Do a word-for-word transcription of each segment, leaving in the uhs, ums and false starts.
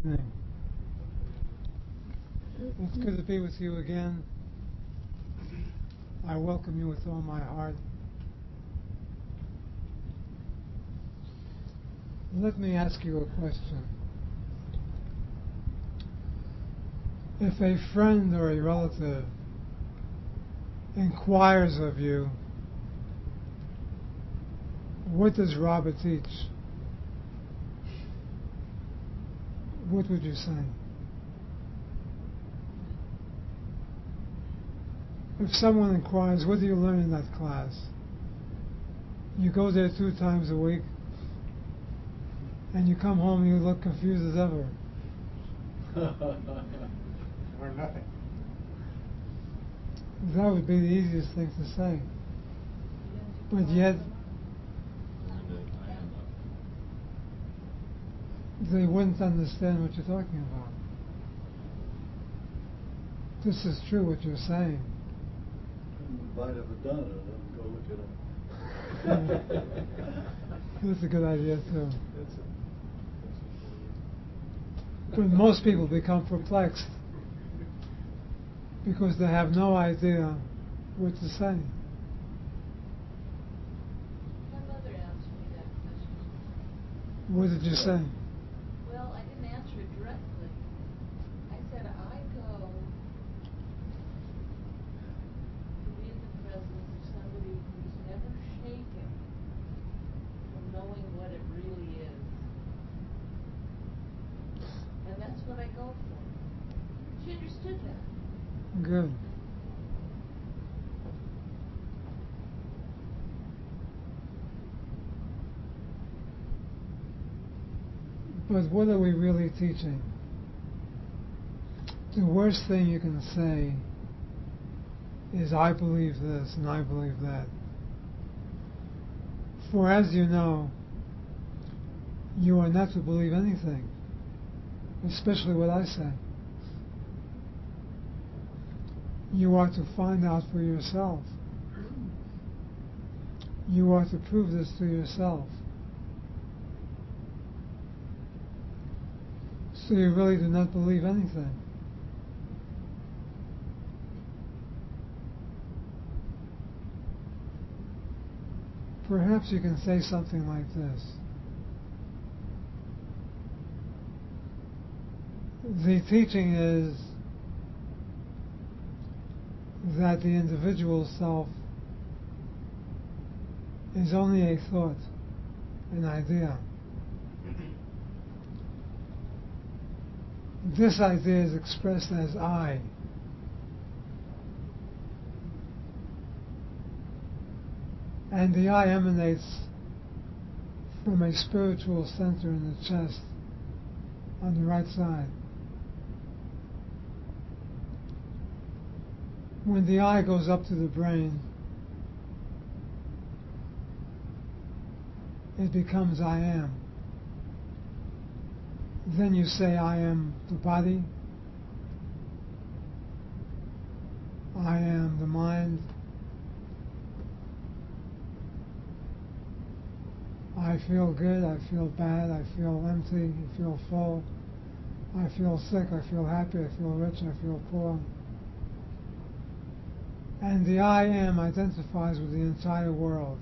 evening. It's good to be with you again. I welcome you with all my heart. Let me ask you a question. If a friend or a relative inquires of you, what does Robert teach? What would you say? If someone inquires, what do you learn in that class? You go there two times a week, and you come home and you look confused as ever. Or nothing. That would be the easiest thing to say. But yet, they wouldn't understand what you're talking about. This is true what you're saying. Might have done it, and go look it up. That's a good idea too. But most people become perplexed because they have no idea what to say. My mother answered me that question. What did you say? Well, I didn't answer it directly. I said, I go to be in the presence of somebody who's never shaken from knowing what it really is. And that's what I go for. She understood that. Good. But what are we really teaching? The worst thing you can say is, I believe this and I believe that. For as you know, you are not to believe anything, especially what I say. You are to find out for yourself. You are to prove this to yourself. So you really do not believe anything. Perhaps you can say something like this. The teaching is that the individual self is only a thought, an idea. This idea is expressed as I. And the I emanates from a spiritual center in the chest on the right side. When the I goes up to the brain, it becomes I am. Then you say, I am the body, I am the mind, I feel good, I feel bad, I feel empty, I feel full, I feel sick, I feel happy, I feel rich, I feel poor. And the I am identifies with the entire world.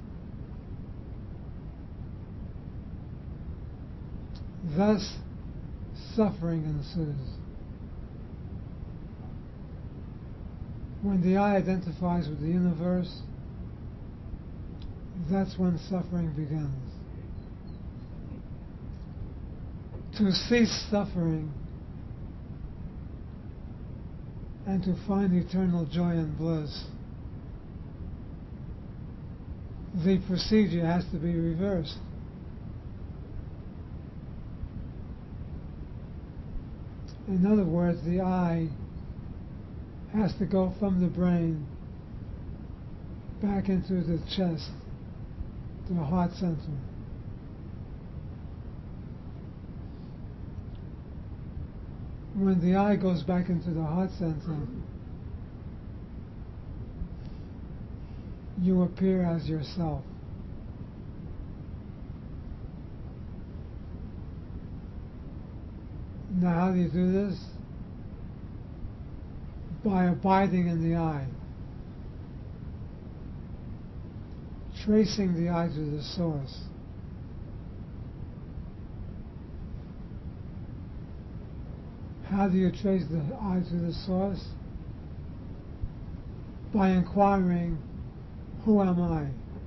Thus, suffering ensues. When the I identifies with the universe, that's when suffering begins. To cease suffering and to find eternal joy and bliss, the procedure has to be reversed. In other words, the I has to go from the brain back into the chest, to the heart center. When the I goes back into the heart center, you appear as yourself. Now, how do you do this? By abiding in the I. Tracing the I to the source. How do you trace the I to the source? By inquiring, who am I?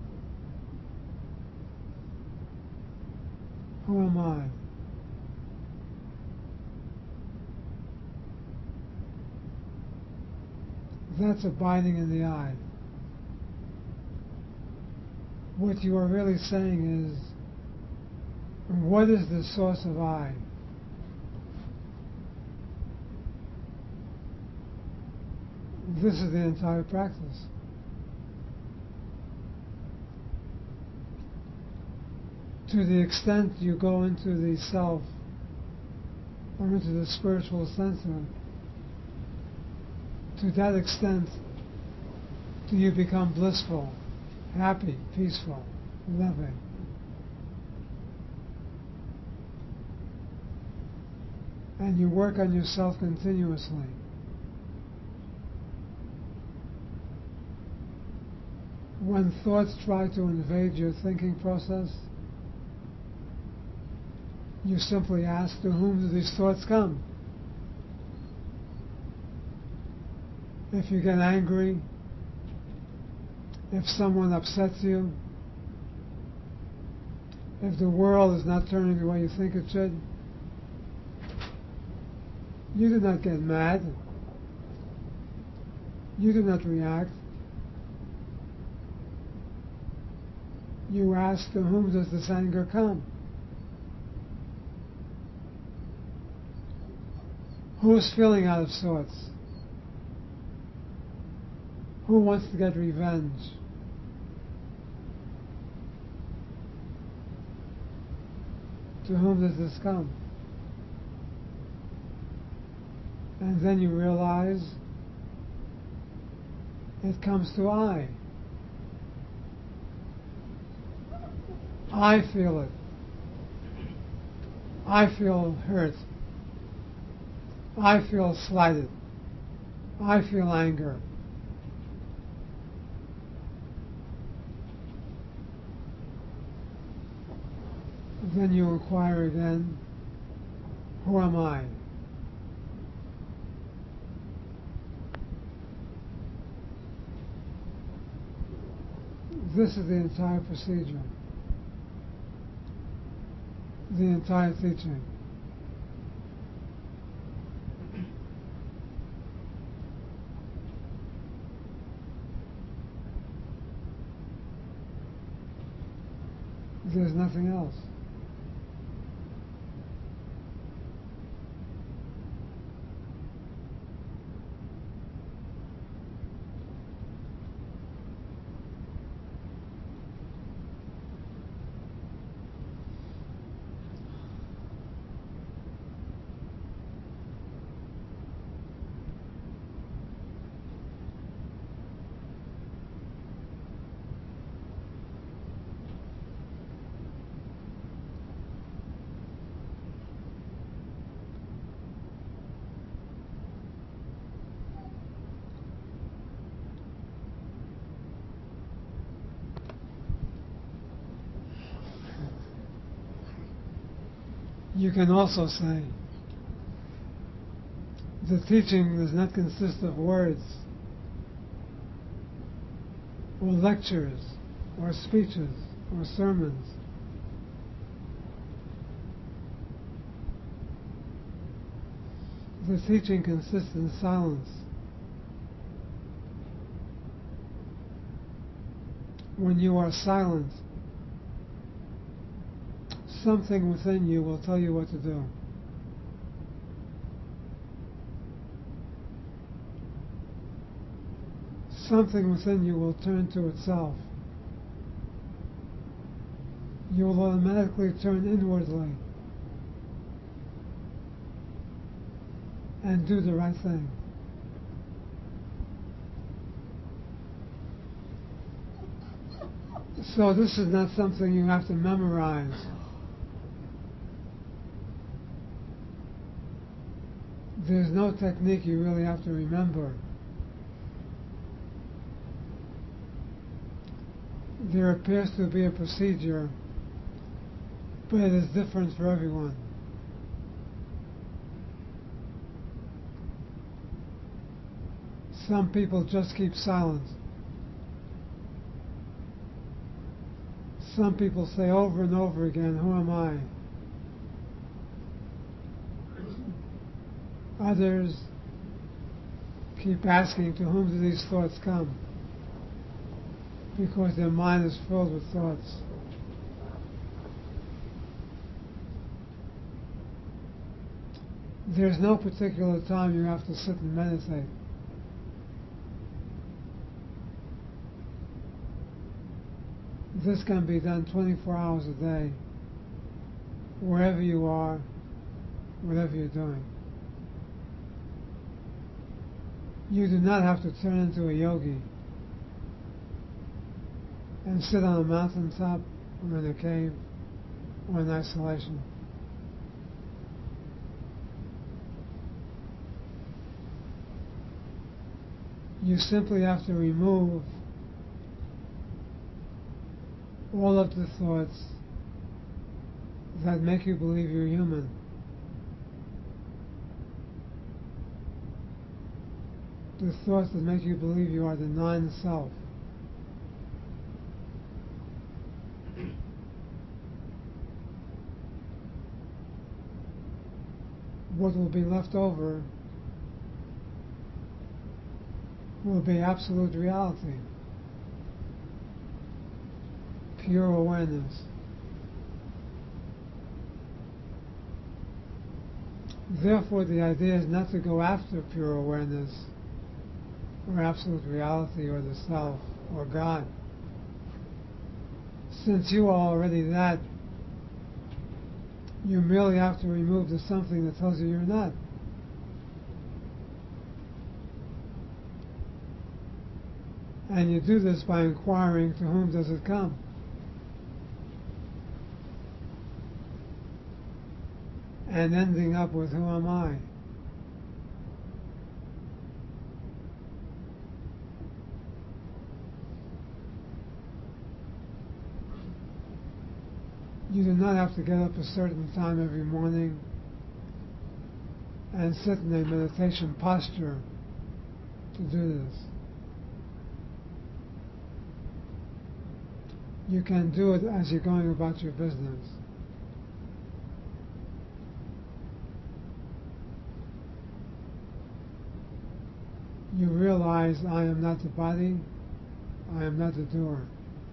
Who am I? That's abiding in the I. What you are really saying is, what is the source of I? This is the entire practice. To the extent you go into the self or into the spiritual center, to that extent do you become blissful, happy, peaceful, loving. And you work on yourself continuously. When thoughts try to invade your thinking process, you simply ask, to whom do these thoughts come? If you get angry, if someone upsets you, if the world is not turning the way you think it should, you do not get mad. You do not react. You ask, to whom does this anger come? Who is feeling out of sorts? Who wants to get revenge? To whom does this come? And then you realize it comes to I. I feel it. I feel hurt. I feel slighted. I feel anger. Then you inquire again, who am I? This is the entire procedure, the entire teaching. There's nothing else. You can also say, the teaching does not consist of words, or lectures, or speeches, or sermons. The teaching consists in silence. When you are silent, something within you will tell you what to do. Something within you will turn to itself. You will automatically turn inwardly and do the right thing. So this is not something you have to memorize. There's no technique you really have to remember. There appears to be a procedure, but it is different for everyone. Some people just keep silent. Some people say over and over again, who am I? Others keep asking, to whom do these thoughts come? Because their mind is filled with thoughts. There's no particular time you have to sit and meditate. This can be done twenty-four hours a day, wherever you are, whatever you're doing. You do not have to turn into a yogi and sit on a mountaintop or in a cave or in isolation. You simply have to remove all of the thoughts that make you believe you're human. The thoughts that make you believe you are the non-self. What will be left over will be absolute reality, pure awareness. Therefore, the idea is not to go after pure awareness or absolute reality or the self or God. Since you are already that, you merely have to remove the something that tells you you're not. And you do this by inquiring, to whom does it come? And ending up with, who am I? You do not have to get up a certain time every morning and sit in a meditation posture to do this. You can do it as you're going about your business. You realize, I am not the body, I am not the doer.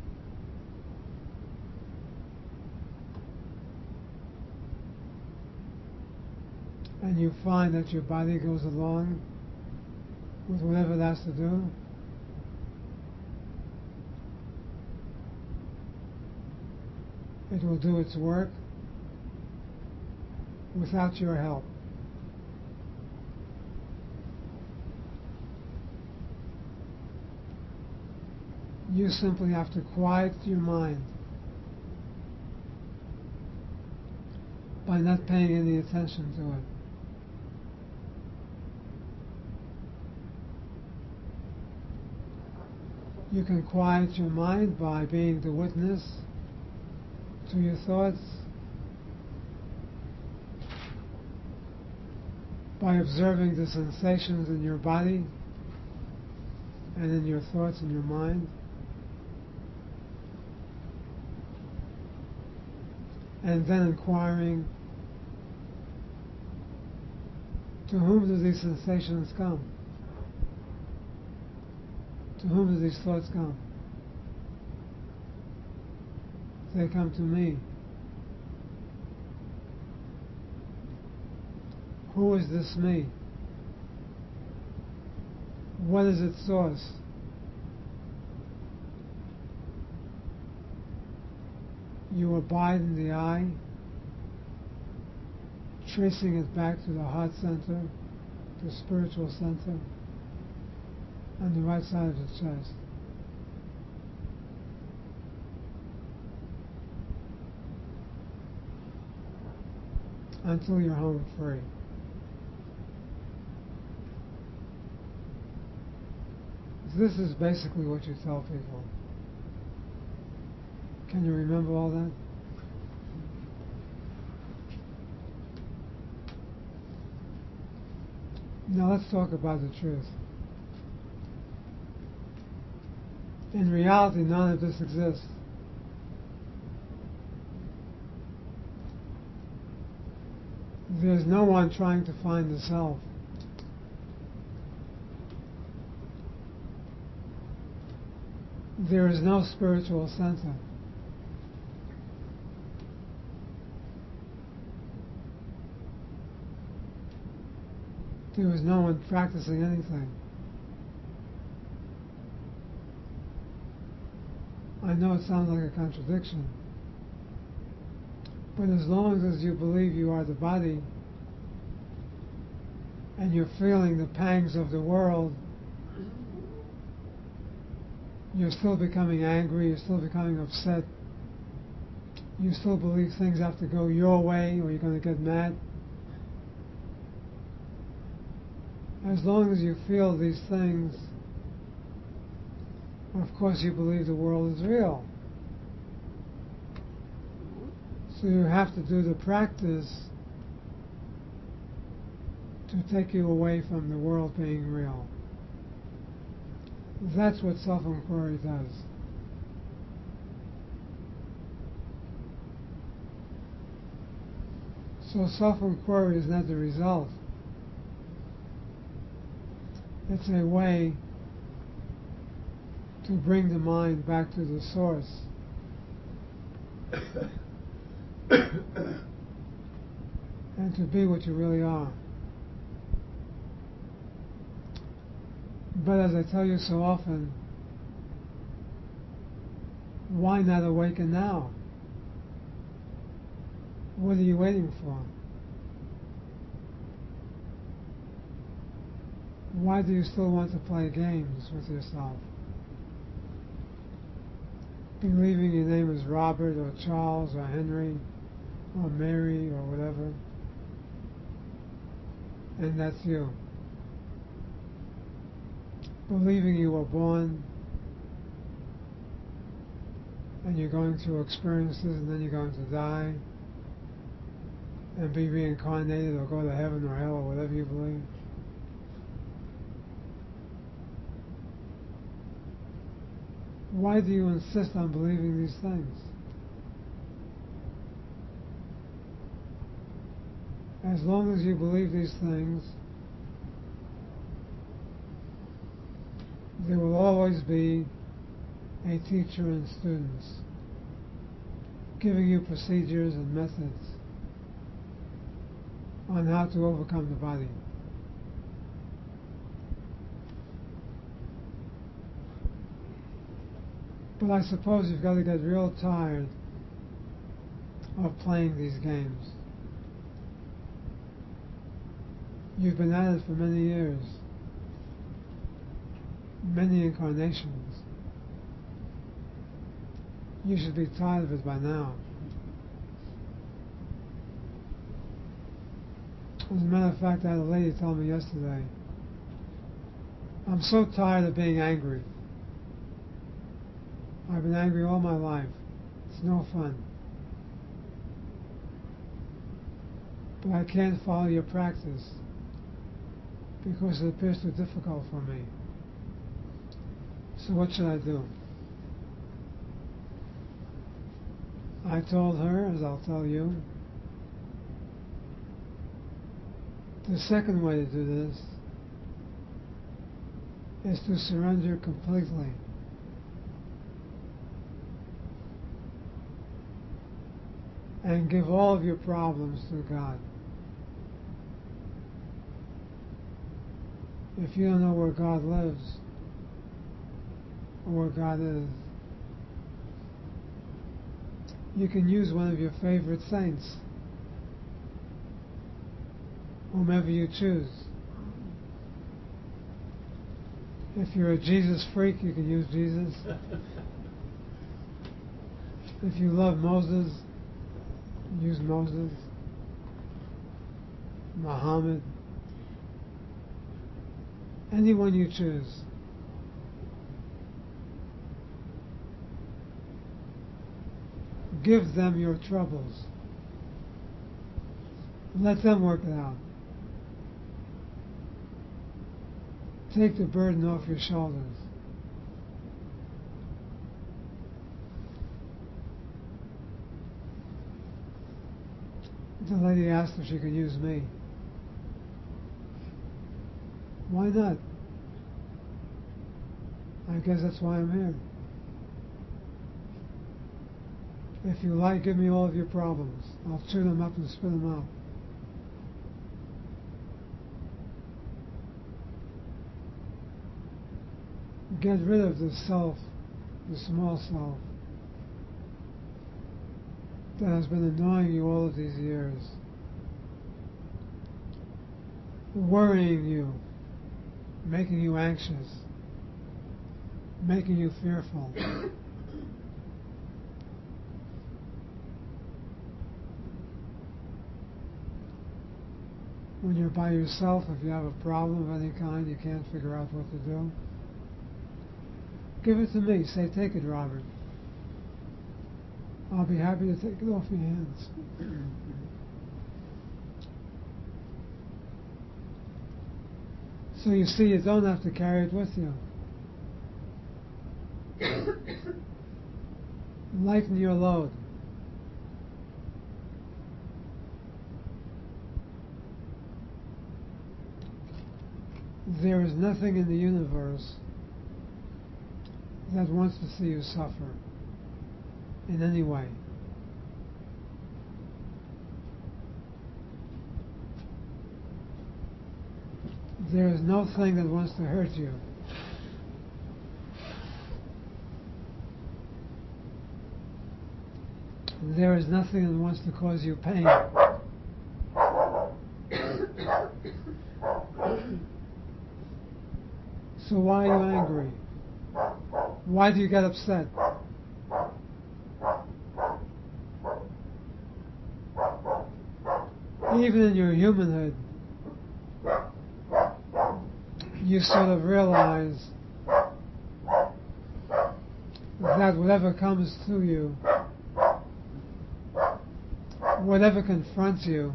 And you find that your body goes along with whatever it has to do. It will do its work without your help. You simply have to quiet your mind by not paying any attention to it. You can quiet your mind by being the witness to your thoughts, by observing the sensations in your body and in your thoughts and your mind, and then inquiring, to whom do these sensations come? To whom do these thoughts come? They come to me. Who is this me? What is its source? You abide in the eye, tracing it back to the heart center, the spiritual center, on the right side of the chest. Until you're home free. this is basically what you tell people. Can you remember all that? Now let's talk about the truth. In reality, none of this exists. There's no one trying to find the self. There is no spiritual center. There is no one practicing anything. I know it sounds like a contradiction, but as long as you believe you are the body and you're feeling the pangs of the world, you're still becoming angry, you're still becoming upset, you still believe things have to go your way or you're going to get mad. As long as you feel these things, of course you believe the world is real. So you have to do the practice to take you away from the world being real. That's what self-inquiry does. So self-inquiry is not the result. It's a way to bring the mind back to the source. And to be what you really are. But as I tell you so often, why not awaken now? What are you waiting for? Why do you still want to play games with yourself? Believing your name is Robert or Charles or Henry or Mary or whatever, and that's you. Believing you were born and you're going through experiences and then you're going to die and be reincarnated or go to heaven or hell or whatever you believe. Why do you insist on believing these things? As long as you believe these things, there will always be a teacher and students giving you procedures and methods on how to overcome the body. But I suppose you've got to get real tired of playing these games. You've been at it for many years, many incarnations. You should be tired of it by now. As a matter of fact, I had a lady tell me yesterday, I'm so tired of being angry. I've been angry all my life. It's no fun. But I can't follow your practice because it appears too difficult for me. So what should I do? I told her, as I'll tell you, the second way to do this is to surrender completely. And give all of your problems to God. If you don't know where God lives, or where God is, you can use one of your favorite saints, whomever you choose. If you're a Jesus freak, you can use Jesus. If you love Moses, use Moses, Muhammad, anyone you choose. give them your troubles. Let them work it out. Take the burden off your shoulders. The lady asked if she could use me. Why not? I guess that's why I'm here. If you like, give me all of your problems. I'll chew them up and spit them out. Get rid of the self, the small self, that has been annoying you all of these years, worrying you, making you anxious, making you fearful. When you're by yourself, if you have a problem of any kind, you can't figure out what to do, give it to me. Say, take it, Robert. I'll be happy to take it off your hands. So you see, you don't have to carry it with you. Lighten your load. There is nothing in the universe that wants to see you suffer in any way. There is no thing that wants to hurt you. There is nothing that wants to cause you pain. So why are you angry? Why do you get upset? Even in your humanhood, you sort of realize that whatever comes to you, whatever confronts you,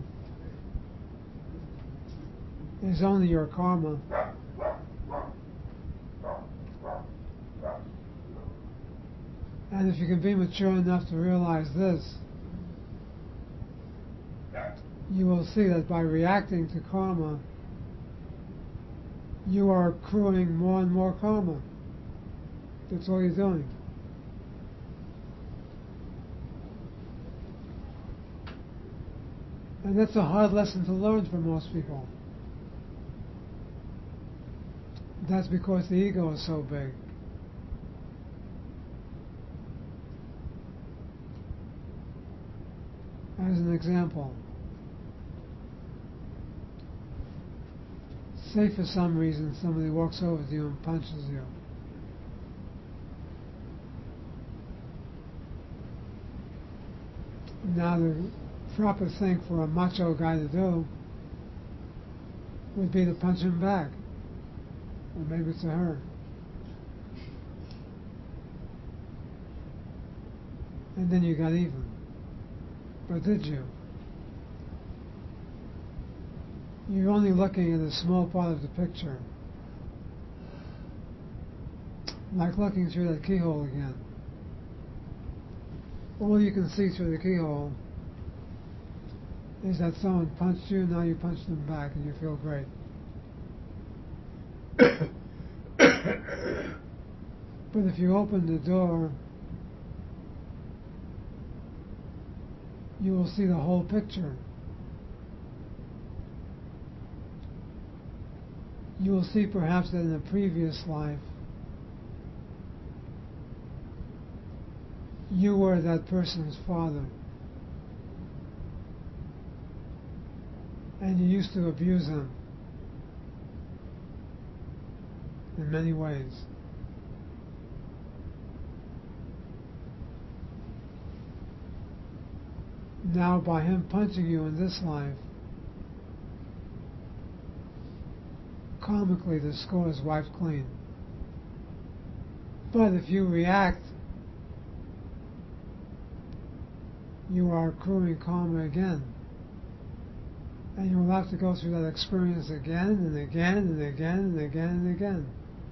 is only your karma. And if you can be mature enough to realize this, you will see that by reacting to karma, you are accruing more and more karma. That's all you're doing. And that's a hard lesson to learn for most people. That's because the ego is so big. As an example, say for some reason somebody walks over to you and punches you. Now the proper thing for a macho guy to do would be to punch him back. Or maybe it's a her. And then you got even. But did you? You're only looking at a small part of the picture. Like looking through that keyhole again. All you can see through the keyhole is that someone punched you, now you punch them back and you feel great. But if you open the door, you will see the whole picture. You will see perhaps that in a previous life, you were that person's father. And you used to abuse him in many ways. Now, by him punching you in this life, karmically the score is wiped clean. But if you react you are accruing karma again. And you will have to go through that experience again and again and again and again and again.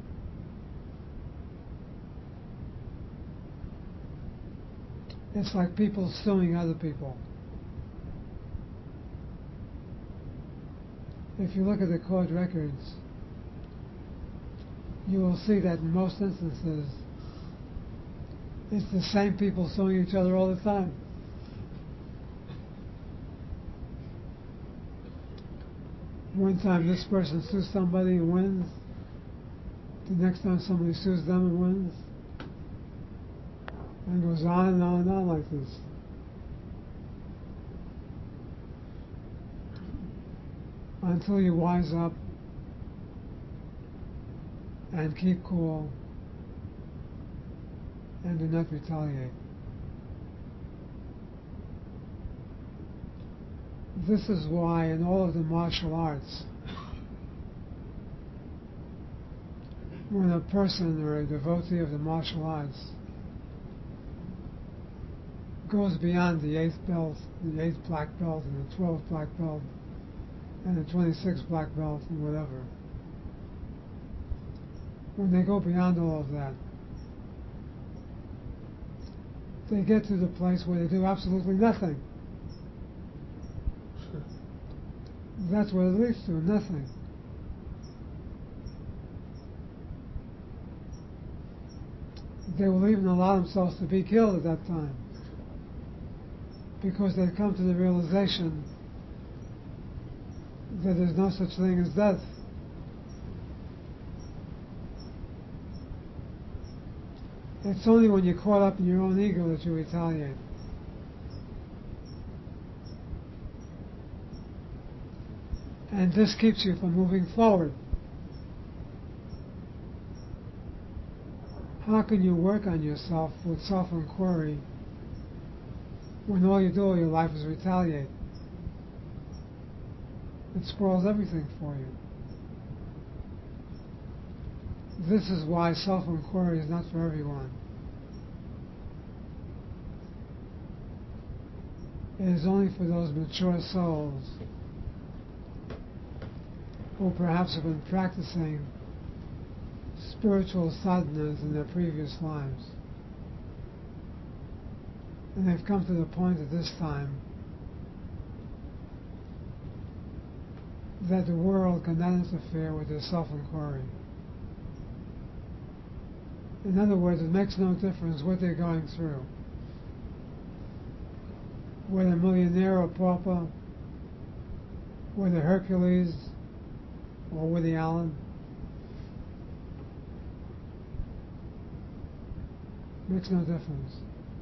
It's like people suing other people. If you look at the court records, you will see that in most instances, it's the same people suing each other all the time. One time this person sues somebody and wins. The next time somebody sues them and wins. And it goes on and on and on like this. Until you wise up and keep cool and do not retaliate. This is why in all of the martial arts, when a person or a devotee of the martial arts goes beyond the eighth belt, the eighth black belt, and the twelfth black belt, and the twenty-sixth black belt, and whatever, when they go beyond all of that, they get to the place where they do absolutely nothing. That's what it leads to, nothing. They will even allow themselves to be killed at that time, because they've come to the realization that there's no such thing as death. It's only when you're caught up in your own ego that you retaliate. And this keeps you from moving forward. How can you work on yourself with self-inquiry when all you do all your life is retaliate? It spoils everything for you. This is why self-inquiry is not for everyone. It is only for those mature souls who perhaps have been practicing spiritual sadhanas in their previous lives. And they've come to the point at this time that the world cannot interfere with their self-inquiry. In other words, it makes no difference what they're going through. Whether millionaire or pauper, whether Hercules or Woody Allen, makes no difference.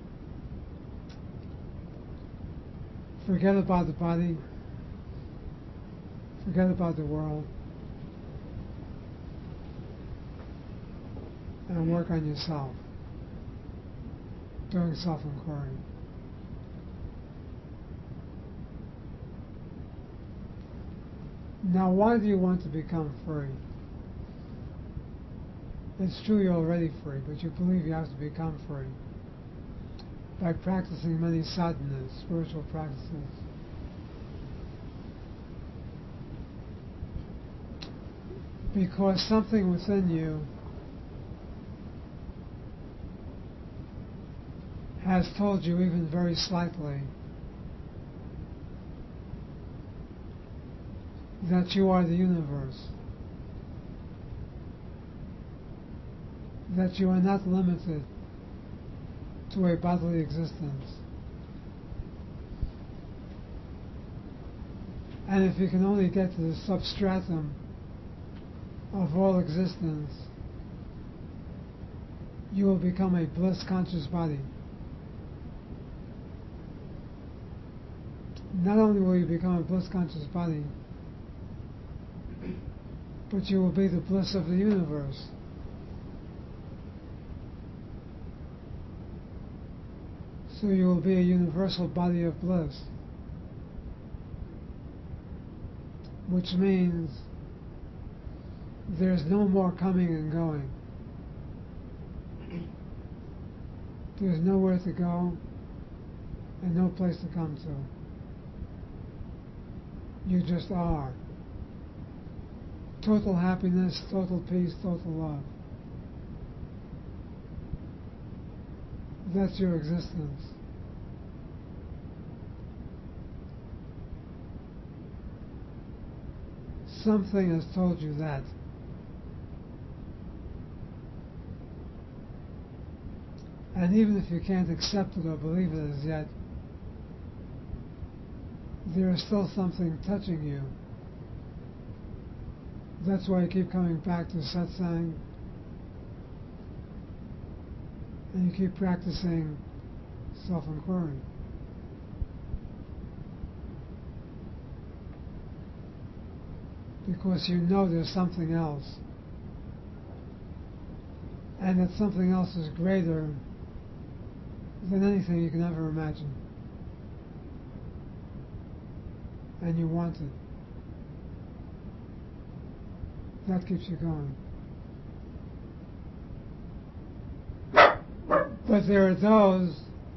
Forget about the body, forget about the world, and work on yourself, doing self-inquiry. Now, why do you want to become free? It's true you're already free, but you believe you have to become free by practicing many sadhanas, spiritual practices. Because something within you has told you, even very slightly, that you are the universe, that you are not limited to a bodily existence. And if you can only get to the substratum of all existence, you will become a bliss conscious body. Not only will you become a bliss conscious body, but you will be the bliss of the universe. So you will be a universal body of bliss, which means there's no more coming and going. There's nowhere to go. and no place to come to. You just are. Total happiness, total peace, total love. That's your existence. Something has told you that. And even if you can't accept it or believe it as yet, there is still something touching you. That's why you keep coming back to satsang, and you keep practicing self-inquiry. Because you know there's something else, and that something else is greater than anything you can ever imagine. And you want it. That keeps you going. But there are those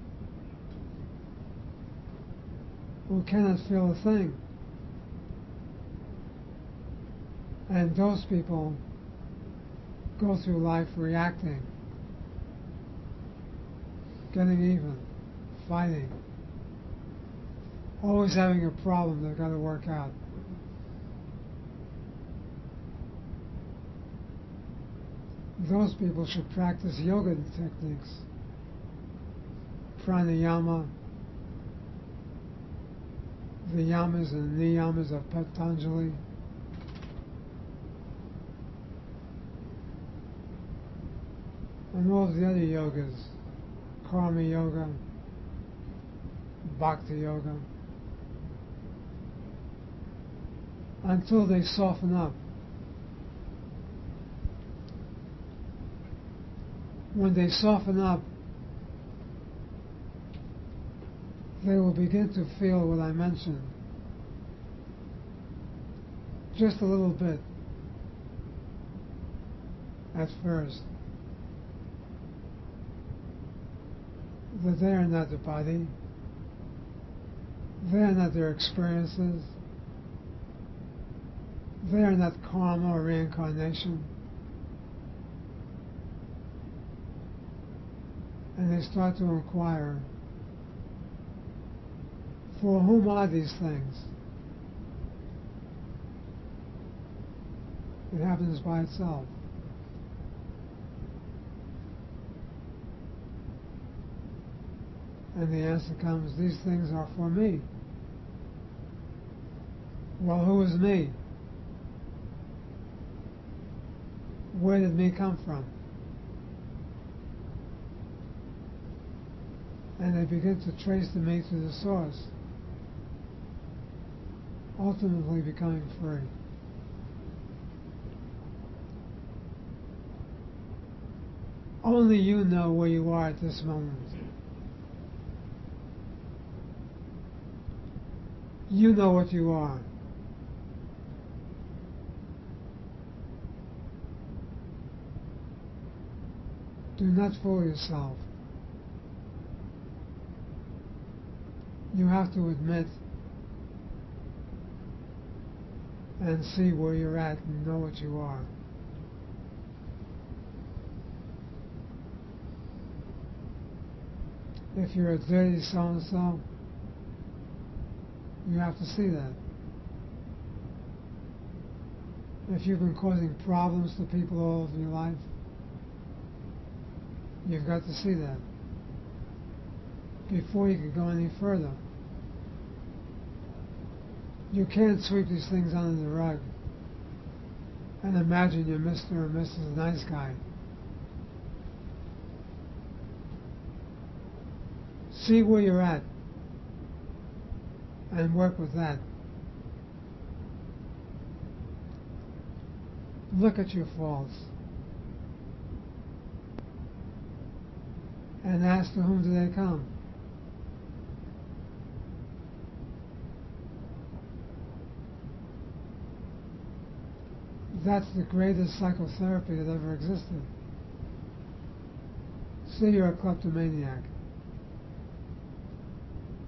who cannot feel a thing. And those people go through life reacting, getting even, fighting, always having a problem they've got to work out. Those people should practice yoga techniques, pranayama, the yamas and niyamas of Patanjali, and all of the other yogas, karma yoga, bhakti yoga, until they soften up. When they soften up, they will begin to feel what I mentioned, just a little bit at first, that they are not the body, they are not their experiences, they are not karma or reincarnation. And they start to inquire, for whom are these things? It happens by itself. And the answer comes, these things are for me. Well, who is me? Where did me come from? And they begin to trace the me to the source, ultimately becoming free. Only you know where you are at this moment. You know what you are. Do not fool yourself. You have to admit and see where you're at and know what you are. If you're a dirty so-and-so, you have to see that. If you've been causing problems to people all of your life, you've got to see that before you can go any further. You can't sweep these things under the rug and imagine you're Mister or Missus Nice Guy. See where you're at and work with that. Look at your faults and ask, to whom do they come? That's the greatest psychotherapy that ever existed. Say you're a kleptomaniac.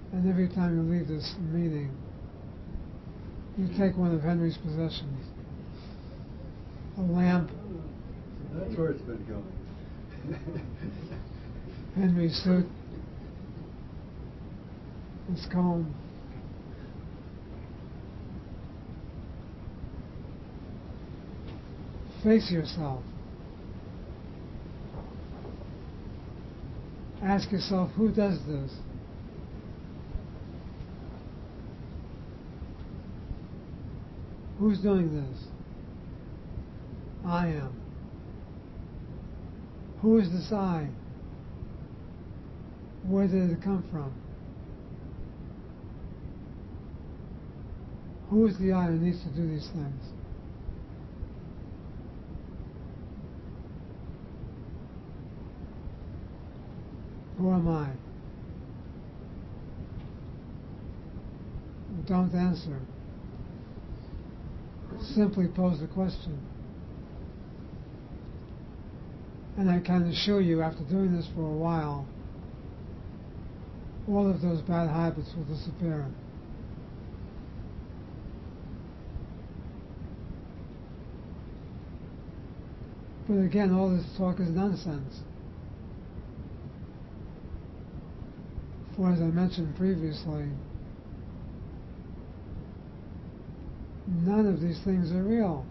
And every time you leave this meeting, you take one of Henry's possessions. A lamp. That's where it's been going. Henry's suit. His comb. Face yourself. Ask yourself, who does this? Who's doing this? I am. Who is this I? Where did it come from? Who is the I who needs to do these things? Who am I? Don't answer. Simply pose the question. And I can assure you, after doing this for a while, all of those bad habits will disappear. But again, all this talk is nonsense. For as I mentioned previously, none of these things are real.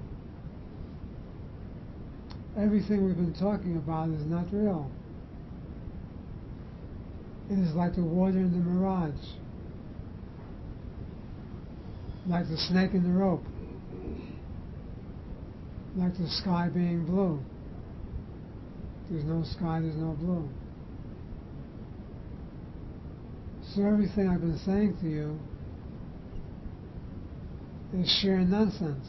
Everything we've been talking about is not real. It is like the water in the mirage, like the snake in the rope, like the sky being blue. There's no sky, there's no blue. So everything I've been saying to you is sheer nonsense.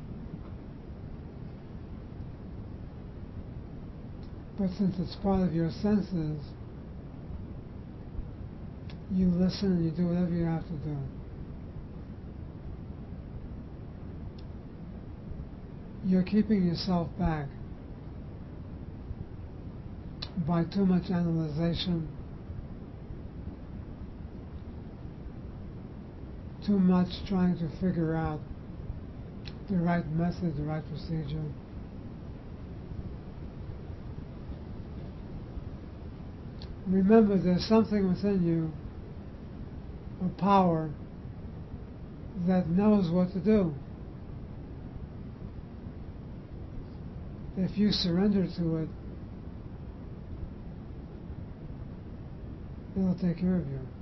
But since it's part of your senses, you listen and you do whatever you have to do. You're keeping yourself back by too much analyzation, too much trying to figure out the right method, the right procedure. Remember, there's something within you, a power that knows what to do. If you surrender to it, it'll take care of you.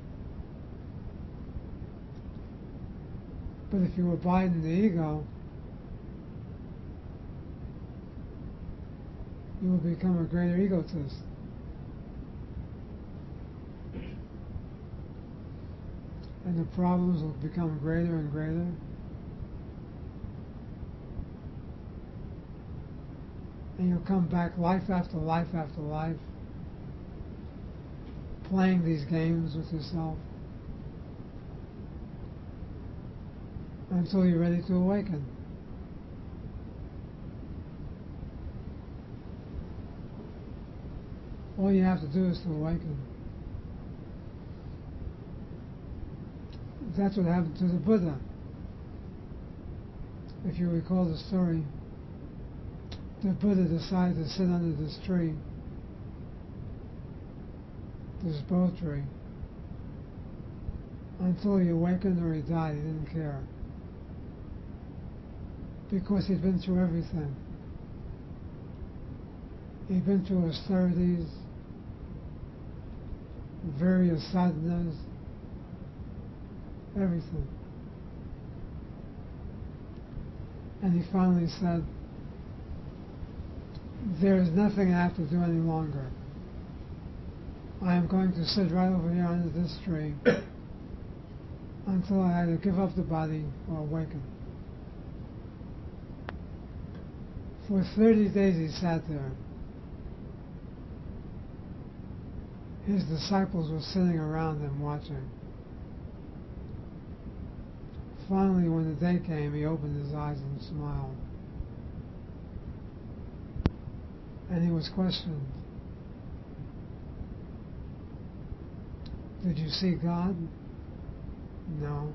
But if you abide in the ego, you will become a greater egotist. And the problems will become greater and greater. And you'll come back life after life after life, playing these games with yourself until you're ready to awaken. All you have to do is to awaken. That's what happened to the Buddha. If you recall the story, the Buddha decided to sit under this tree, this bo tree, until he awakened or he died. He didn't care. Because he'd been through everything. He'd been through austerities, various sadhanas, everything. And he finally said, there is nothing I have to do any longer. I am going to sit right over here under this tree until I either give up the body or awaken. For thirty days he sat there. His disciples were sitting around him watching. Finally, when the day came, he opened his eyes and smiled. And he was questioned. Did you see God? No.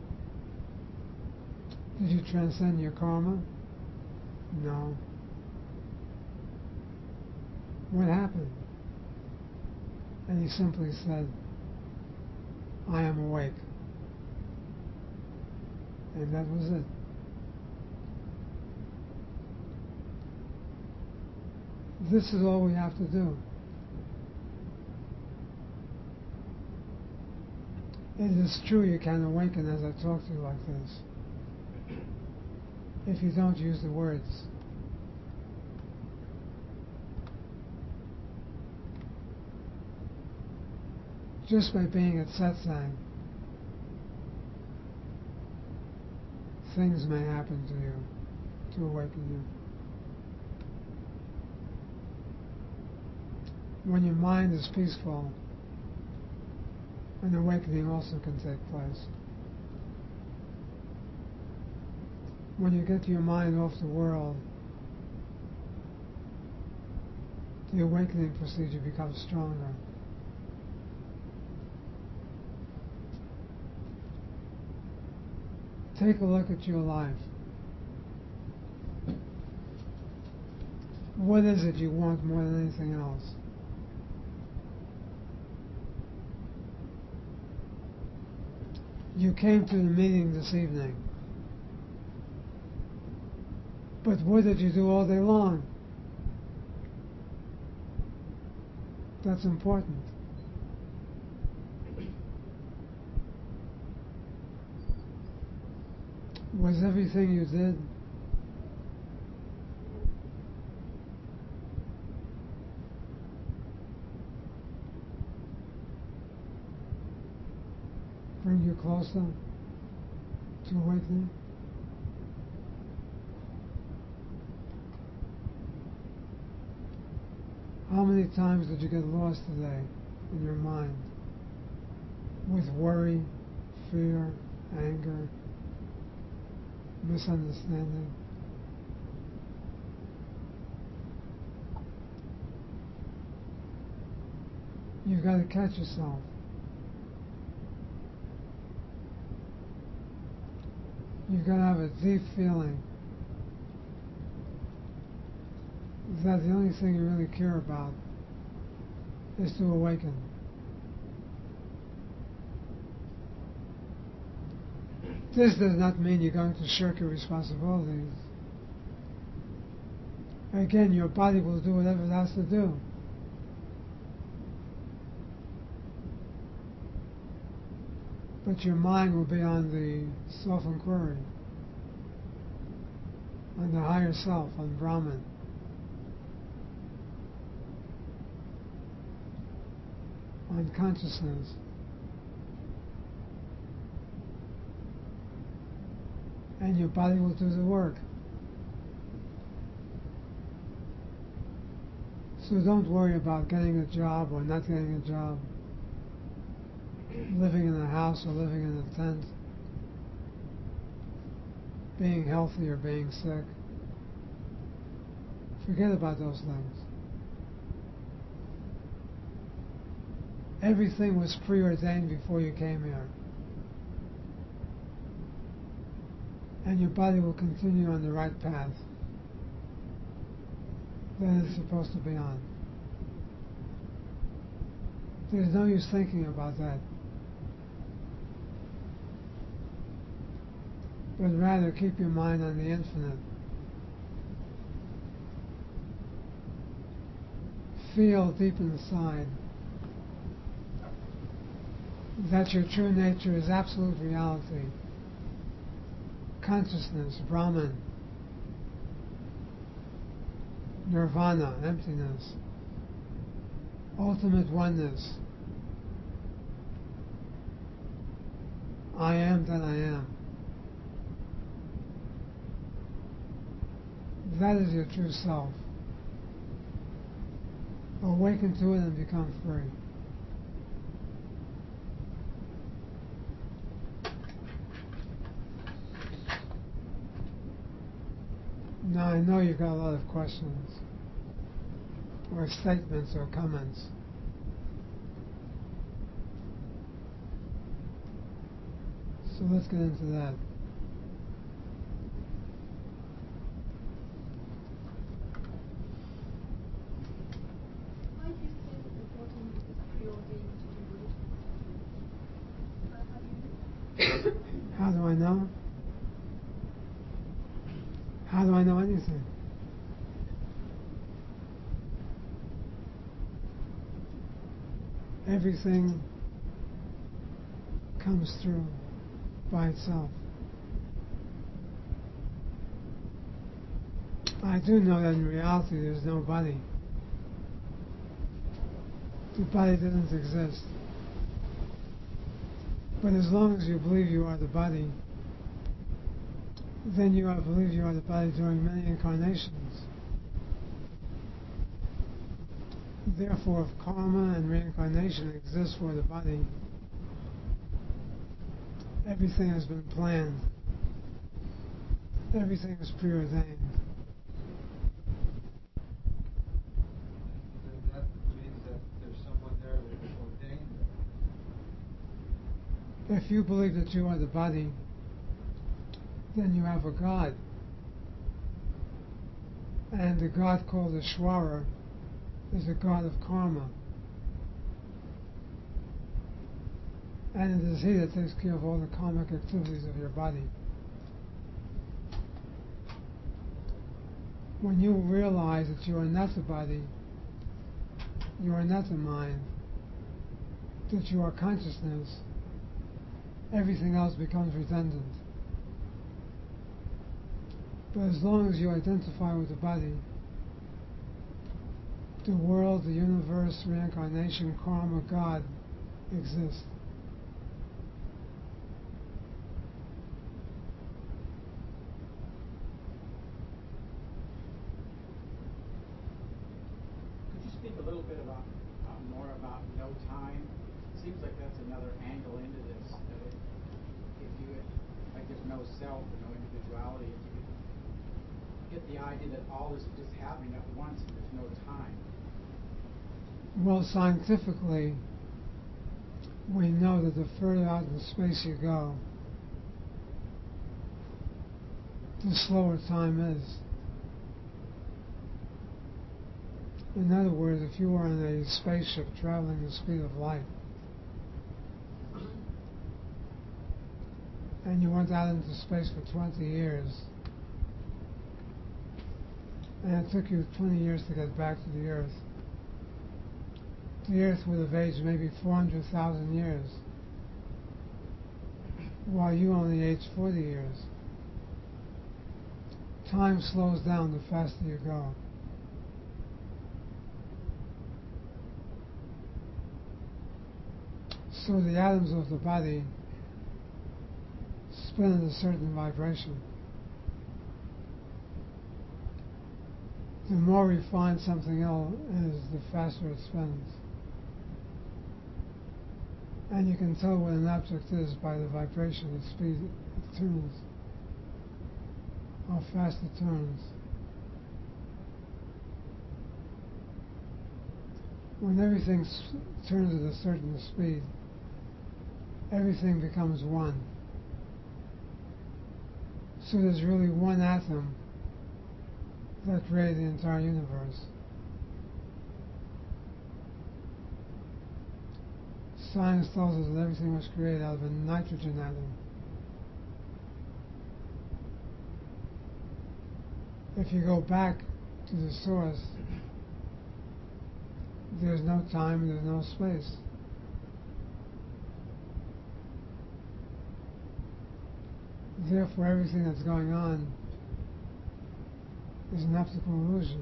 Did you transcend your karma? No. What happened? And he simply said, I am awake. And that was it. This is all we have to do. It is true you can awaken as I talk to you like this, if you don't use the words. Just by being at satsang, things may happen to you to awaken you. When your mind is peaceful, an awakening also can take place. When you get your mind off the world, the awakening procedure becomes stronger. Take a look at your life. What is it you want more than anything else? You came to the meeting this evening, but what did you do all day long? That's important. Was everything you did bring you closer to awakening? How many times did you get lost today in your mind with worry, fear, anger, misunderstanding? You've got to catch yourself. You've got to have a deep feeling that the only thing you really care about is to awaken. This does not mean you're going to shirk your responsibilities. Again, your body will do whatever it has to do. But your mind will be on the self-inquiry, on the higher self, on Brahman. On consciousness. And your body will do the work. So don't worry about getting a job or not getting a job, living in a house or living in a tent, being healthy or being sick. Forget about those things. Everything was preordained before you came here. And your body will continue on the right path that it's supposed to be on. There's no use thinking about that. But rather keep your mind on the infinite. Feel deep inside that your true nature is absolute reality, consciousness, Brahman, nirvana, emptiness, ultimate oneness. I am that I am. That is your true self. Awaken to it and become free. Now I know you've got a lot of questions or statements or comments. So let's get into that. Why do you say that the body is preordained to do good? Uh, How do I know? How do I know anything? Everything comes through by itself. I do know that in reality there's no body. The body doesn't exist. But as long as you believe you are the body, then you are believe you are the body during many incarnations. Therefore, if karma and reincarnation exist for the body, everything has been planned. Everything is preordained. Then that means that there's someone there that ordained it. If you believe that you are the body, then you have a God. And the God called Ishwara is a God of karma. And it is he that takes care of all the karmic activities of your body. When you realize that you are not the body, you are not the mind, that you are consciousness, everything else becomes redundant. But as long as you identify with the body, the world, the universe, reincarnation, karma, God exist. Could you speak a little bit about uh, more about no time? It seems like that's another angle into this. That it, if you like, there's no self and no individuality. If you get the idea that all this is just happening at once and there's no time. Well, scientifically, we know that the further out in space you go, the slower time is. In other words, if you were in a spaceship traveling the speed of light, and you went out into space for twenty years, and it took you twenty years to get back to the Earth, the Earth would have aged maybe four hundred thousand years, while you only aged forty years. Time slows down the faster you go. So the atoms of the body spin in a certain vibration. The more refined something else is, the faster it spins. And you can tell what an object is by the vibration, the speed it turns, how fast it turns. When everything s- turns at a certain speed, everything becomes one. So there's really one atom that created the entire universe. Science tells us that everything was created out of a nitrogen atom. If you go back to the source, there's no time, there's no space. Therefore, everything that's going on is an optical illusion.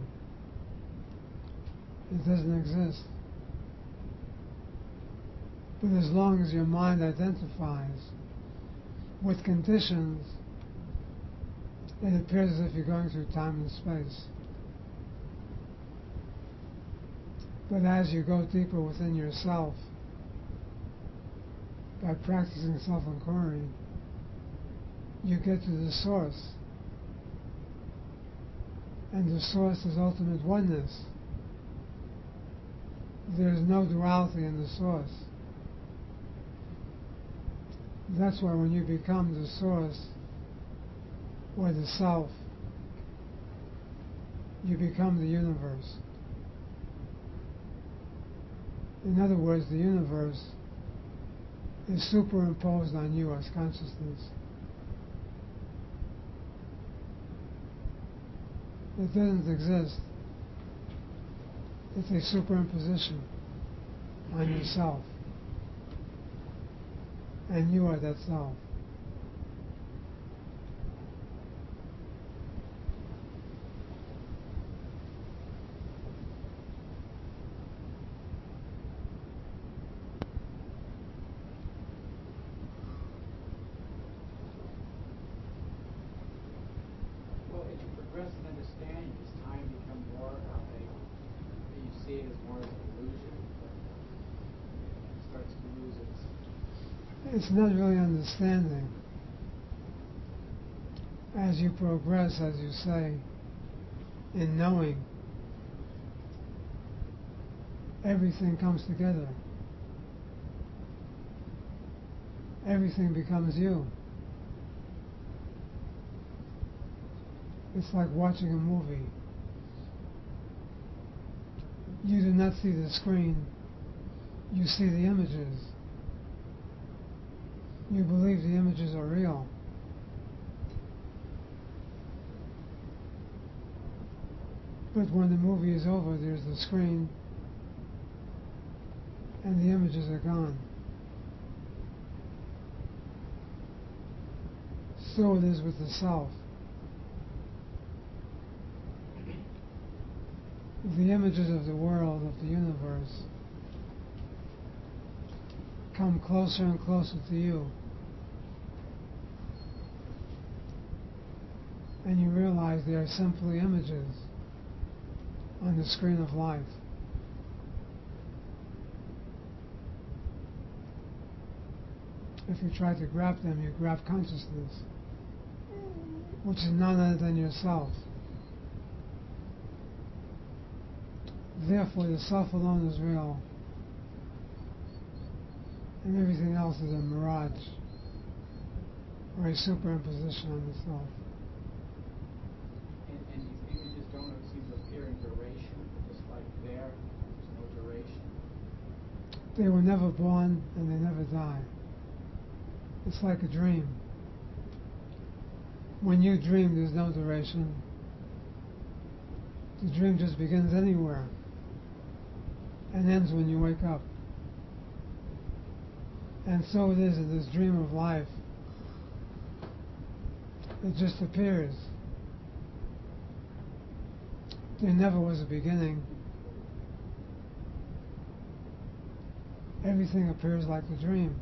It doesn't exist. But as long as your mind identifies with conditions, it appears as if you're going through time and space. But as you go deeper within yourself, by practicing self-inquiry, you get to the source. And the source is ultimate oneness. There is no duality in the source. That's why when you become the source or the self, you become the universe. In other words, the universe is superimposed on you as consciousness. It doesn't exist. It's a superimposition on yourself. And you are that self. Well, if you progress in understanding, does time become more of a, you see it as more as an illusion? It starts to lose its... It's not really understanding. As you progress, as you say, in knowing, everything comes together. Everything becomes you. It's like watching a movie. You do not see the screen, you see the images. You believe the images are real. But when the movie is over, there's the screen and the images are gone. So it is with the self. The images of the world, of the universe, come closer and closer to you. And you realize they are simply images on the screen of life. If you try to grab them, you grab consciousness, which is none other than yourself. Therefore, the self alone is real, and everything else is a mirage, or a superimposition on the self. And, and these images don't seem to appear in duration, just like there, there's no duration. They were never born, and they never die. It's like a dream. When you dream, there's no duration. The dream just begins anywhere and ends when you wake up. And so it is in this dream of life. It just appears. There never was a beginning. Everything appears like a dream.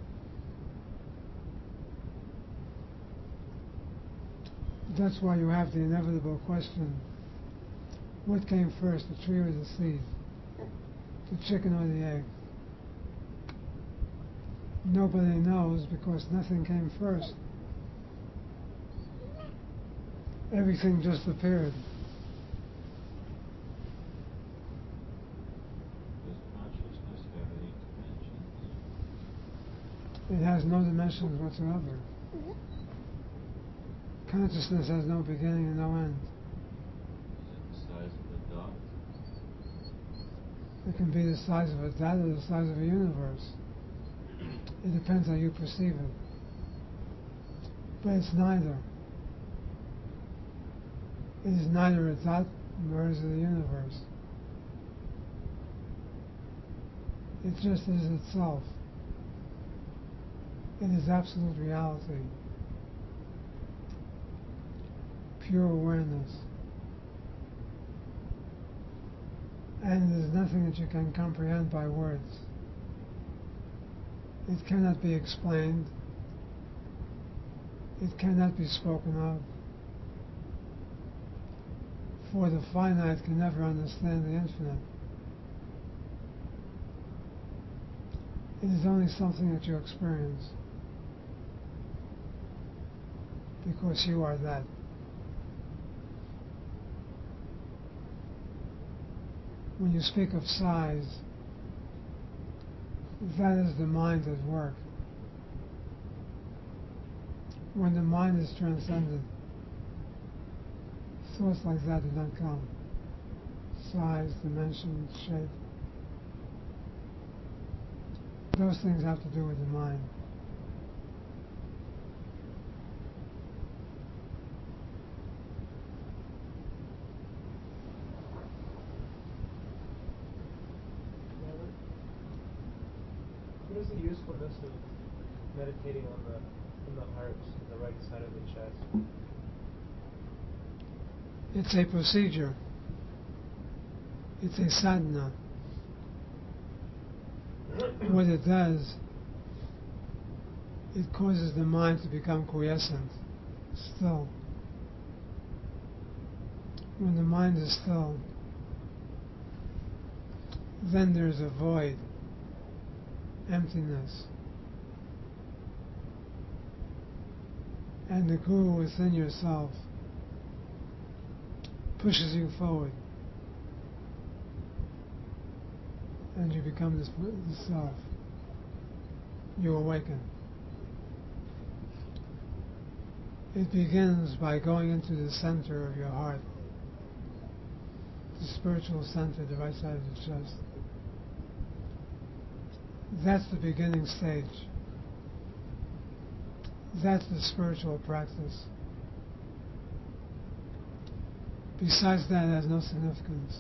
That's why you have the inevitable question, what came first, the tree or the seed? The chicken or the egg? Nobody knows because nothing came first. Everything just appeared. Does consciousness have any dimensions? It has no dimensions whatsoever. Consciousness has no beginning and no end. Is it the size of a dot? It can be the size of a dot or the size of a universe. It depends how you perceive it. But it's neither. It is neither a dot nor is it a universe. It just is itself. It is absolute reality. Pure awareness. And there's nothing that you can comprehend by words. It cannot be explained. It cannot be spoken of. For the finite can never understand the infinite. It is only something that you experience. Because you are that. When you speak of size, that is the mind at work. When the mind is transcended, thoughts like that do not come. Size, dimension, shape. Those things have to do with the mind. What is the usefulness of meditating on the on the heart, the right side of the chest? It's a procedure. It's a sadhana. What it does, it causes the mind to become quiescent, still. When the mind is still, then there's a void, emptiness. And the guru within yourself pushes you forward. And you become this, this self. You awaken. It begins by going into the center of your heart, the spiritual center, the right side of the chest. That's the beginning stage. That's the spiritual practice. Besides that, it has no significance.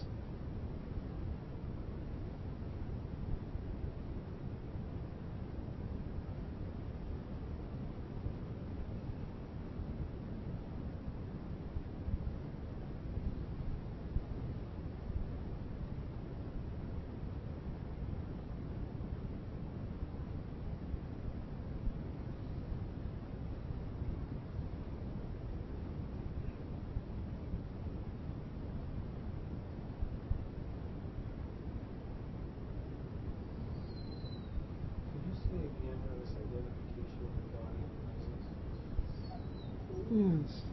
Yes.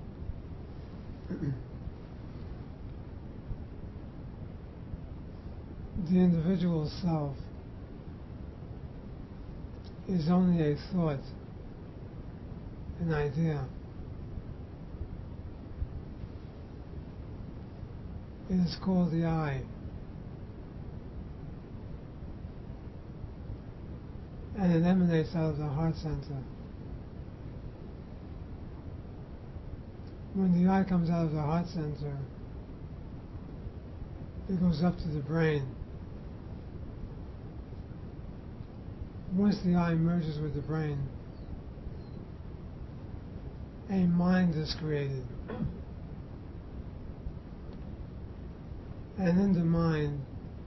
The individual self is only a thought, an idea. It is called the I. And it emanates out of the heart center. When the I comes out of the heart center, it goes up to the brain. Once the I merges with the brain, a mind is created. And in the mind,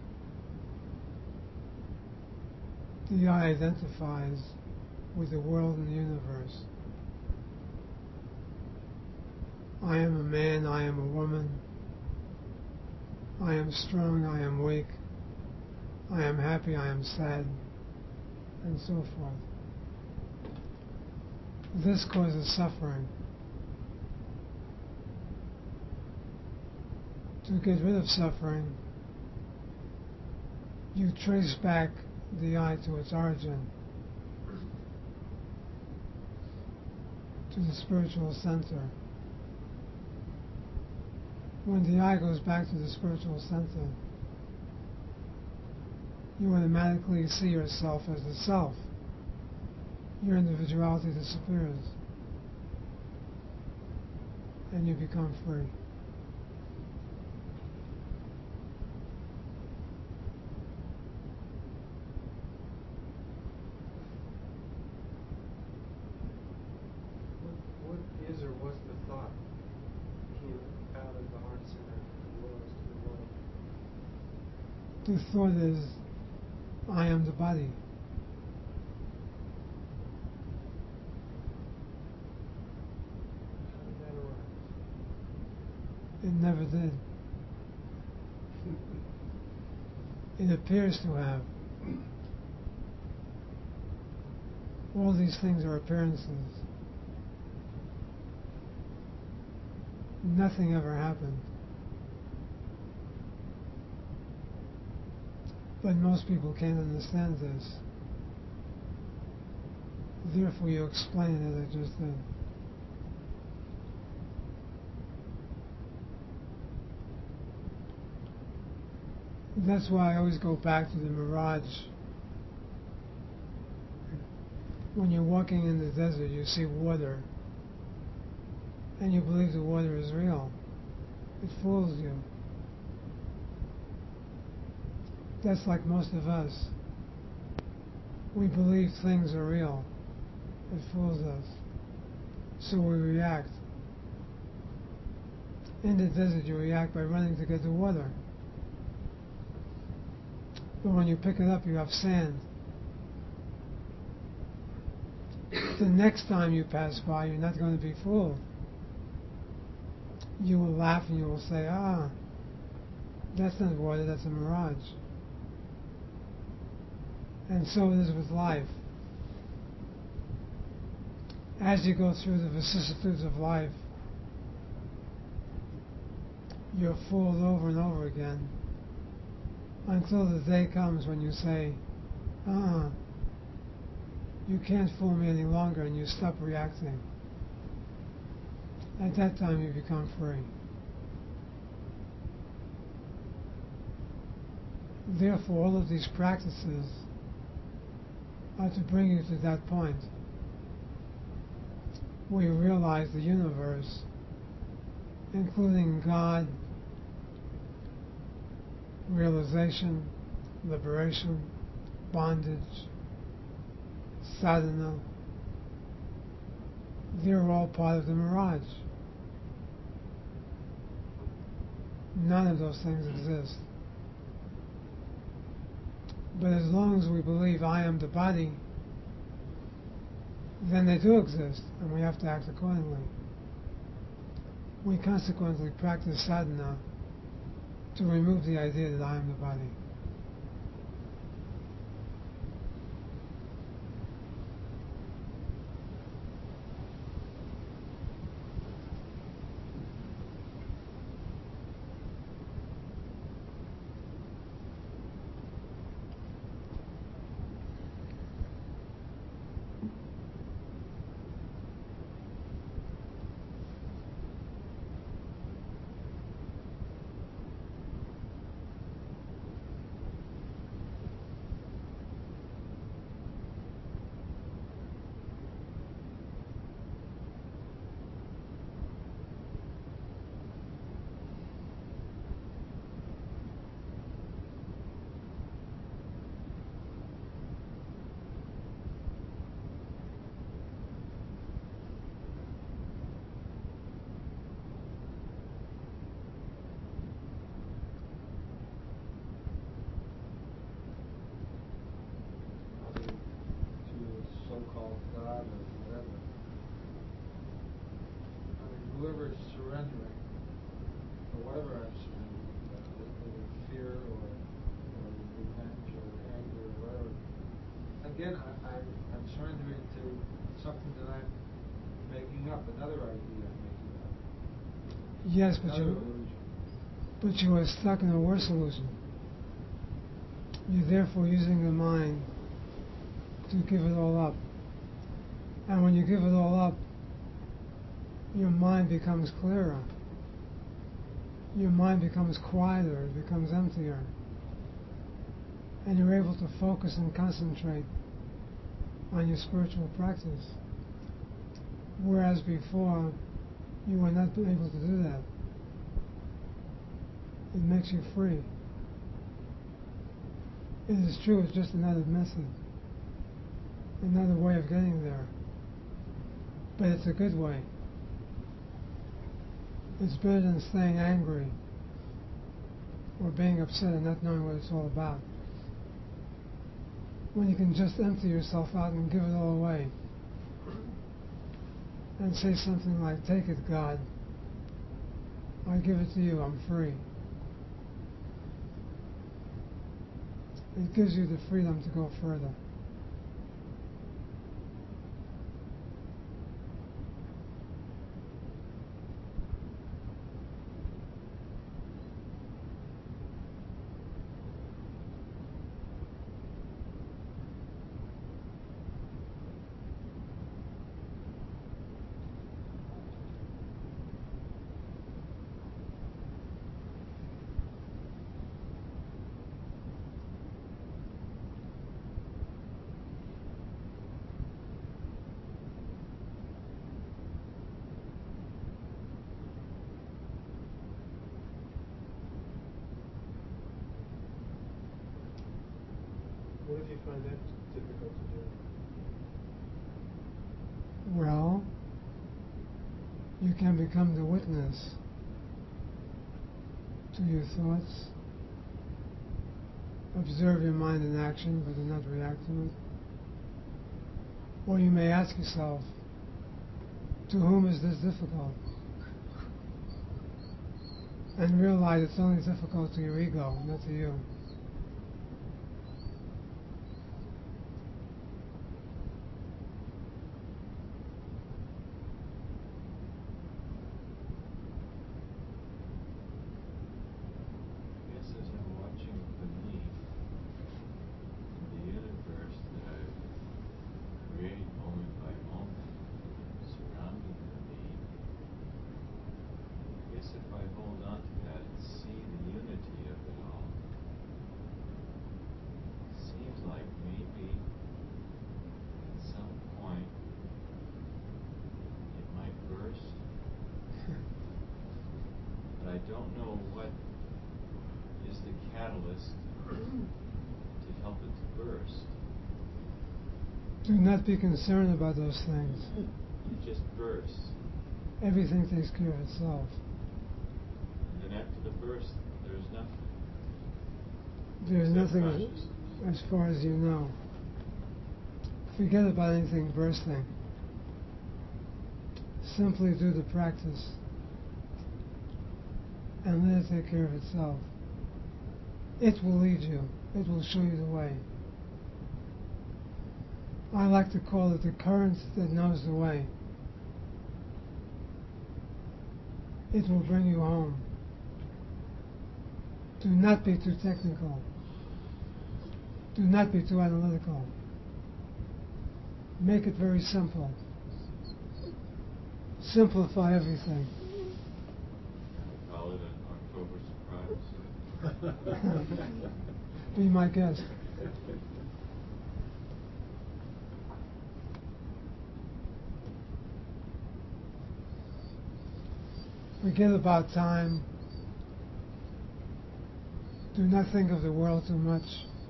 the I identifies with the world and the universe. I am a man, I am a woman. I am strong, I am weak. I am happy, I am sad, and so forth. This causes suffering. To get rid of suffering, you trace back the I to its origin, to the spiritual center. When the I goes back to the spiritual center, you automatically see yourself as the self. Your individuality disappears, and you become free. What, what is or was the thought came out of the heart center and rose to the world? The thought is, I am the body. How did that arise? It never did. It appears to have. All these things are appearances. Nothing ever happened. But most people can't understand this. Therefore you explain it as I just did. That's why I always go back to the mirage. When you're walking in the desert, you see water, and you believe the water is real. It fools you. That's like most of us. We believe things are real. It fools us. So we react. In the desert, you react by running to get the water. But when you pick it up, you have sand. The next time you pass by, you're not going to be fooled. You will laugh and you will say, ah, that's not water, that's a mirage. And so it is with life. As you go through the vicissitudes of life, you're fooled over and over again until the day comes when you say, uh-uh, you can't fool me any longer, and you stop reacting. At that time you become free. Therefore, all of these practices are to bring you to that point where you realize the universe, including God, realization, liberation, bondage, sadhana, they're all part of the mirage. None of those things exist. But as long as we believe I am the body, then they do exist, and we have to act accordingly. We consequently practice sadhana to remove the idea that I am the body. So-called God or whatever. I mean, whoever is surrendering, or whatever I'm surrendering, uh, whether fear or, or revenge or anger or whatever. Again, I, I, I'm surrendering to something that I'm making up, another idea I'm making up. Yes, but Another you, illusion. but you are stuck in a worse illusion. You're therefore using the mind to give it all up. And when you give it all up, your mind becomes clearer. Your mind becomes quieter, it becomes emptier. And you're able to focus and concentrate on your spiritual practice. Whereas before, you were not able to do that. It makes you free. It is true, it's just another method, another way of getting there. But it's a good way. It's better than staying angry or being upset and not knowing what it's all about. When you can just empty yourself out and give it all away and say something like, take it, God. I give it to you, I'm free. It gives you the freedom to go further. What if you find that difficult to do? Well, you can become the witness to your thoughts. Observe your mind in action, but do not react to it. Or you may ask yourself, to whom is this difficult? And realize it's only difficult to your ego, not to you. Yes, as I'm watching beneath the universe that I've created moment by moment, surrounding me, I guess if I hold on to that and see the unity of it all, it seems like maybe at some point it might burst. But I don't know what is the catalyst to help it to burst. Do not be concerned about those things. It just bursts. Everything takes care of itself. And then after the burst, there's nothing. There's Except nothing consciousness. as, as far as you know. Forget about anything bursting. Simply do the practice and let it take care of itself. It will lead you. It will show you the way. I like to call it the current that knows the way. It will bring you home. Do not be too technical. Do not be too analytical. Make it very simple. Simplify everything. I call it an October surprise. Be my guest. Forget about time. Do not think of the world too much.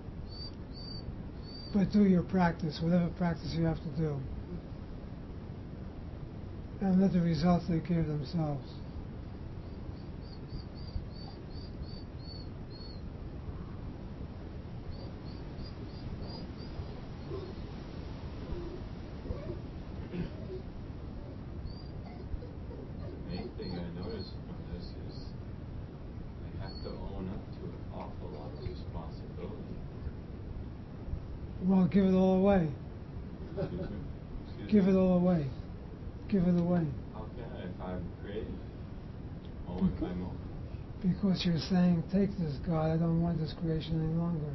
But do your practice, whatever practice you have to do. And let the results take care of themselves. The main thing I notice from this is I have to own up to an awful lot of responsibility. Well, give it all away. Excuse me? Excuse Give me? it all away. Give it away. How can I if I'm creating it? Moment by moment. Because you're saying, take this, God, I don't want this creation any longer.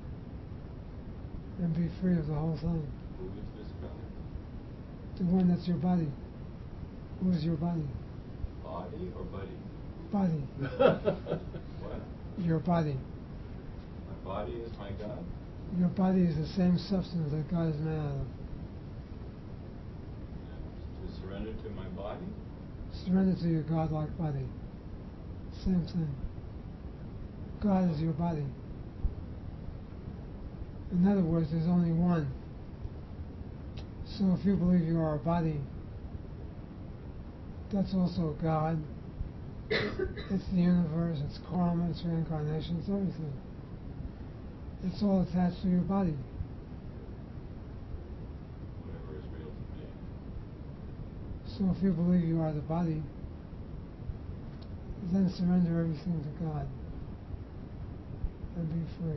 And be free of the whole thing. Who is this God? The one that's your body. Who is your body? Body or buddy? Body. What? Your body. My body is my God? Your body is the same substance that God is made out of. And to surrender to my body? Surrender to your God-like body. Same thing. God is your body. In other words, there's only one. So if you believe you are a body, that's also God. It's the universe, it's karma, it's reincarnation, it's everything. It's all attached to your body. Whatever is real to me. So if you believe you are the body, then surrender everything to God and be free.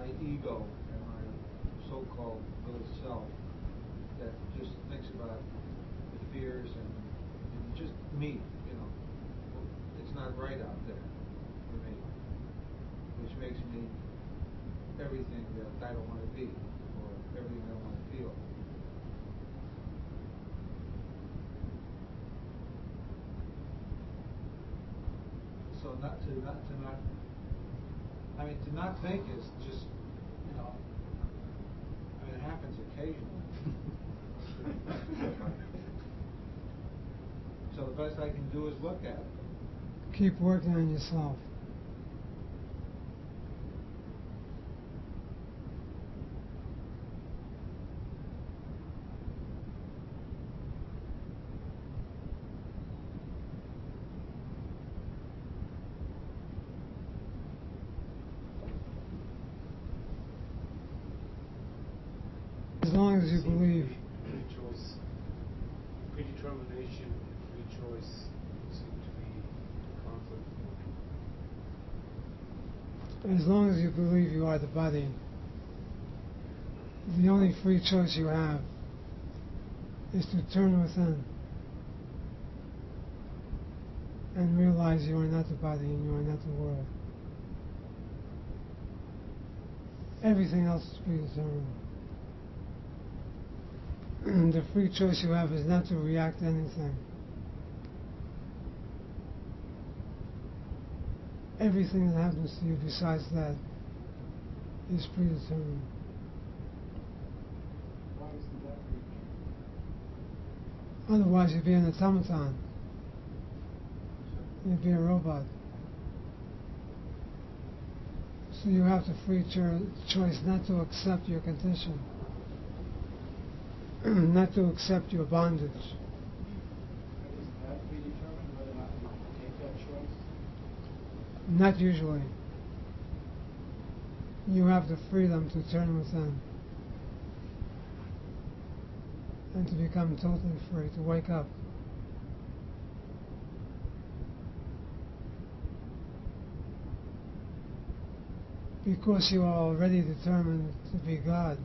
my ego and my so-called little self that just thinks about the fears and, and just me, you know. It's not right out there for me, which makes me everything that I don't want to be or everything I don't want to feel. So not to not to not I mean to not think is just, you know, I mean it happens occasionally. So the best I can do is look at it. Keep working on yourself. As long as you believe. Free choice, predetermination, and free choice seem to be conflict. As long as you believe you are the body, the only free choice you have is to turn within and realize you are not the body and you are not the world. Everything else is predetermined. The free choice you have is not to react to anything. Everything that happens to you besides that is predetermined. Why isn't that predetermined? Otherwise you'd be an automaton. You'd be a robot. So you have the free cho- choice not to accept your condition. Not to accept your bondage. But isn't that predetermined, whether or not you take that choice? Not usually. You have the freedom to turn within and to become totally free, to wake up. Because you are already determined to be God.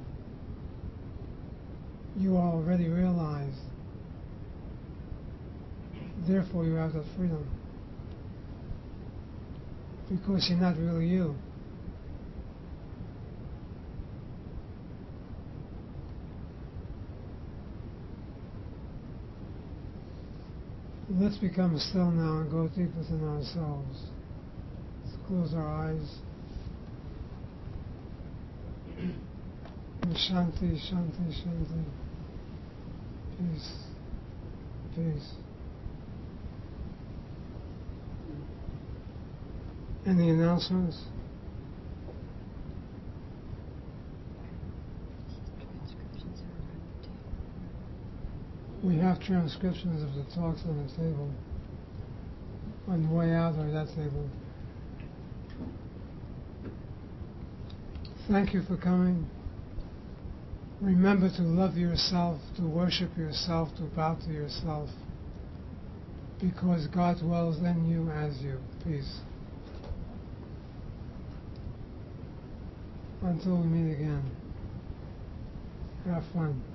You already realize. Therefore you have that freedom. Because you're not really you. Let's become still now and go deep within ourselves. Let's close our eyes. Shanti, Shanti, Shanti. Peace, peace. Any announcements? We have transcriptions of the talks on the table. On the way out or that table. Thank you for coming. Remember to love yourself, to worship yourself, to bow to yourself, because God dwells in you as you. Peace. Until we meet again, have fun.